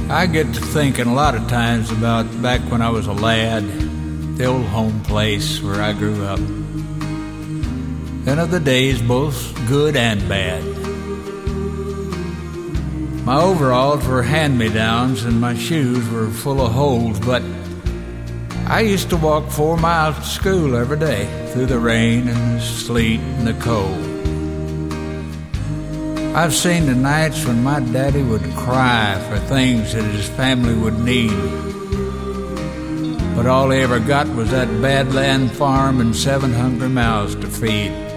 I get to thinking a lot of times about back when I was a lad, the old home place where I grew up, and of the days both good and bad. My overalls were hand-me-downs and my shoes were full of holes, but I used to walk 4 miles to school every day through the rain and the sleet and the cold. I've seen the nights when my daddy would cry for things that his family would need, but all he ever got was that Badland farm and 7 hungry mouths to feed.